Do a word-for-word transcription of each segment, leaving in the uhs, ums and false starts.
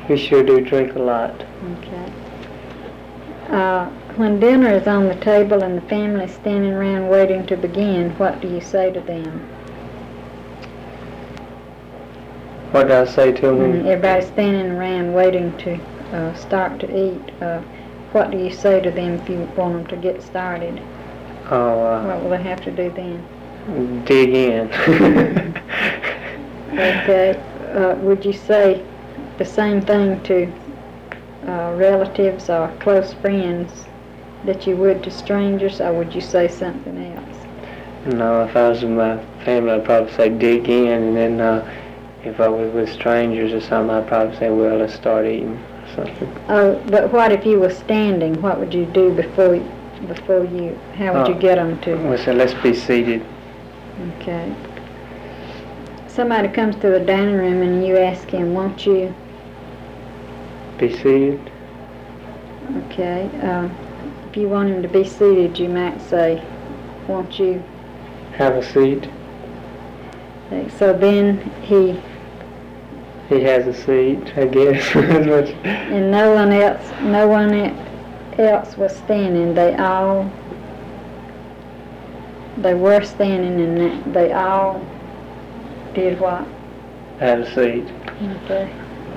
We sure do drink a lot. Okay. Uh, when dinner is on the table and the family is standing around waiting to begin, what do you say to them? What do I say to them? Mm, everybody's standing around waiting to uh, start to eat. Uh, what do you say to them if you want them to get started? Oh, uh, what will they have to do then? Dig in. Okay. Uh, would you say the same thing to uh, relatives or close friends that you would to strangers, or would you say something else? No, if I was with my family, I'd probably say dig in, and then uh, if I was with strangers or something, I'd probably say, well, let's start eating or something. Oh, but what if you were standing? What would you do before before you? How would oh, you get them to? Well, so let's be seated. Okay. Somebody comes to the dining room and you ask him, won't you? Be seated. Okay. Uh, if you want him to be seated, you might say, won't you? Have a seat. Okay, so then he... He has a seat, I guess. And no one else, no one else was standing. They all, they were standing and they all did what? Have a seat. Okay.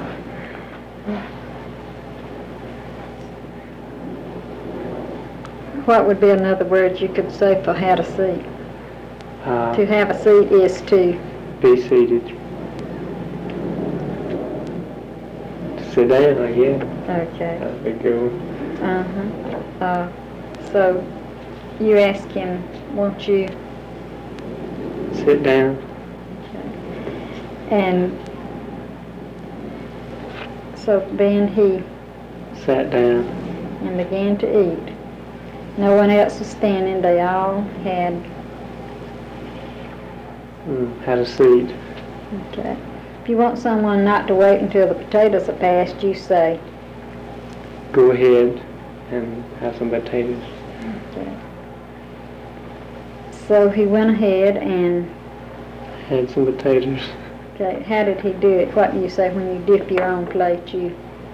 What would be another word you could say for had a seat? Uh, to have a seat is to... Be seated. Sit down, I guess. Okay. That's a good one. Uh-huh. Uh, so you ask him, won't you? Sit down. Okay. And so then he sat down and began to eat. No one else was standing. They all had mm, had a seat. Okay. If you want someone not to wait until the potatoes are passed, you say, go ahead and have some potatoes. Okay. So he went ahead and had some potatoes. Okay. How did he do it? What do you say when you dip your own plate? You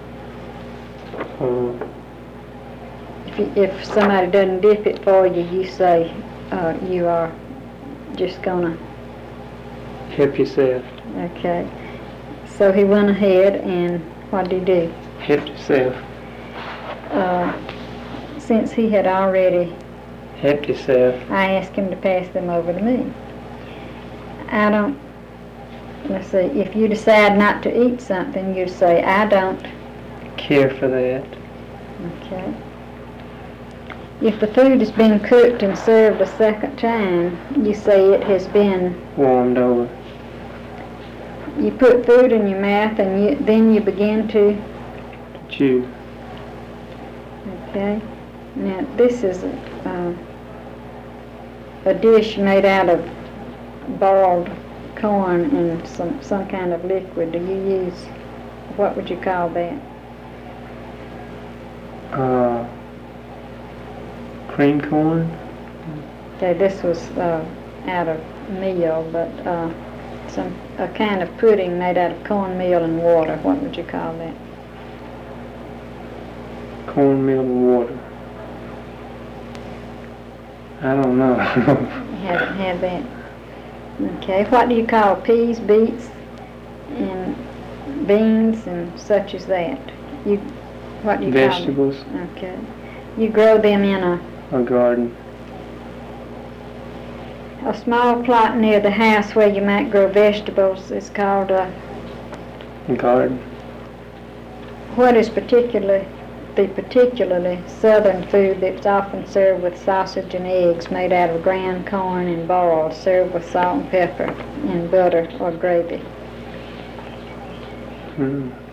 Uh, if you, if somebody doesn't dip it for you, you say uh, you are just gonna help yourself. Okay. So he went ahead and what did he do? Help yourself. Uh, since he had already helped yourself, I asked him to pass them over to me. I don't, let's see, if you decide not to eat something, you say, I don't care for that. Okay. If the food has been cooked and served a second time, you say it has been warmed over. You put food in your mouth and you, then you begin to chew. Okay. Now this is uh, a dish made out of boiled corn and some some kind of liquid. Do you use, what would you call that? Uh, cream corn. Okay, this was uh, out of meal, but uh, some a kind of pudding made out of cornmeal and water. What would you call that? Cornmeal and water. I don't know. You haven't had that. Okay, what do you call peas, beets, and beans and such as that? You, what do you Vegetables. call them? Okay. You grow them in a a garden. A small plot near the house where you might grow vegetables is called a garden. What is particularly the particularly southern food that's often served with sausage and eggs made out of ground corn and boiled, served with salt and pepper and butter or gravy? Hmm.